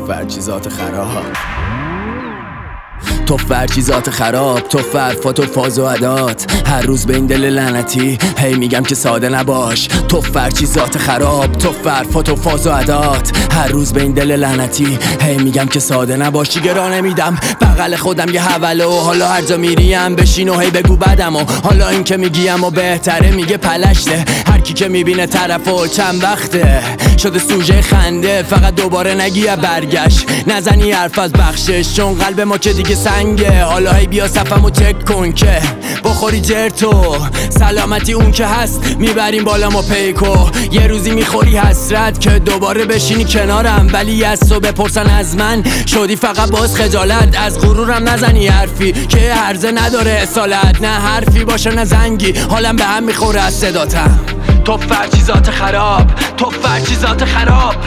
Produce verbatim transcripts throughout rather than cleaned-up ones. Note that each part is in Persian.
فر چیزات خراب، تو فر چیزات خراب، تو فر فاتو فاز و عدات. هر روز به این دل لعنتی هی میگم که ساده نباش. تو فر چیزات خراب، تو فر فاتو فاز و عدات. هر روز به این دل لعنتی هی میگم که ساده نباش. جیگرا نمیدم بغل خودم یه حوله و حالا هر جا میریم بشین و هی بگو بدم و حالا این که میگیم و بهتره میگه پلشته. هر کی که میبینه طرفو چند وقته شده سوژه خنده، فقط دوباره نگی برگشت نزنی حرف از بخشش، چون قلب ما که دیگه سنگه. حالا هی بیا صفمو چک کن که بخوری جرتو، سلامتی اون که هست میبریم بالا ما پیکو. یه روزی میخوری حسرت که دوباره بشینی کنارم، ولی از تو بپرسن از من شدی فقط باز خجالت. از غرورم نزنی حرفی که عرضه نداره اصالت، نه حرفی باشه نه زنگی حالم به هم میخوره از صداتم. تو فر چیزات خراب، تو فر چیزات خراب،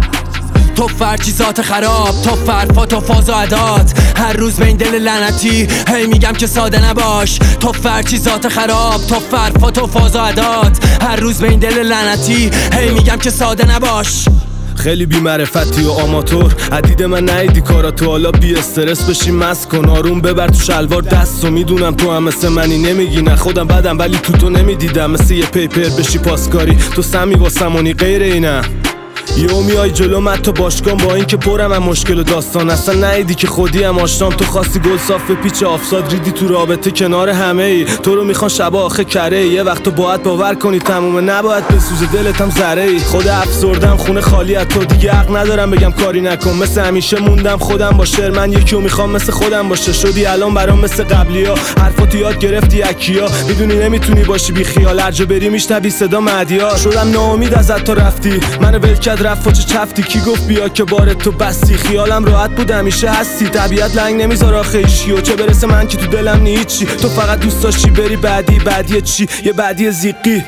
تو فر چیزات خراب، تو فر فاتو فاز و عدات. هر روز به این دل لعنتی هی میگم که ساده نباش. تو فر چیزات خراب، تو فر فاتو فاز و عدات. هر روز به این دل لعنتی هی میگم که ساده نباش. خیلی بی معرفتی و آماتور عدید من نیدی کاراتو، حالا بی استرس بشی مست کن، آروم ببر تو شلوار دستو. میدونم تو هم مثل منی نمیگی نه خودم بدم، ولی تو تو نمیدیدم مثل یه پیپر بشی پاسکاری. تو سمی و سمونی غیر اینم یو میای جلو من تو باشگاه با این که پرم هم مشکل و داستان. اصلا نیدی که خودی هم آشنام، تو خواستی گل صاف پیچ آفساد ریدی تو رابطه کنار همه ای. تو رو میخوان شبا آخه کره، یه وقت تو باید باور کنی تمومه نباید بسوزه دلت هم ذره ای. خود افسردم خونه خالی از تو دیگه حق ندارم بگم کاری نکن. مثل همیشه موندم خودم با شعر، من یکیو میخوام مثل خودم باشه. شدی الان برام مثل قبلیا، حرفاتو یاد گرفتی اکیا، میدونی نمیتونی باشی بی خیال. هر جا بری میشنوی صدا مهدیا. شدم ناامید ازت تو رفتی، منو ول کرد رفت و چه چفتی. کی گفت بیا که بار تو بستی، خیالم راحت بود همیشه هستی. طبیعت لنگ نمیذاره آخه ایشیو، چه برسه من که تو دلم نی هیچی. تو فقط دوست داشتی بری بعدی، بعدی چی؟ یه بعدی زیقی.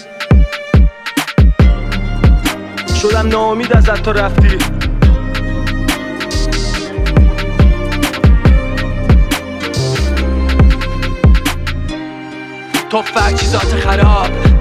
شدم ناامید ازت تو رفتی، تو فر چیزات خراب،